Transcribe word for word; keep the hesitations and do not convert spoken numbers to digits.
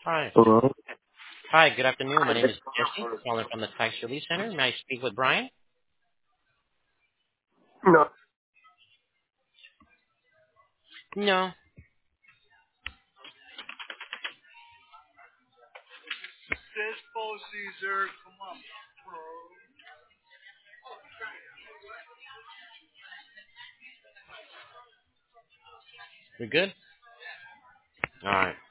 Hi. Hello? Hi, good afternoon. My name is Jesse, calling from the Tax Relief Center. May I speak with Brian? No. No. We're good? All right.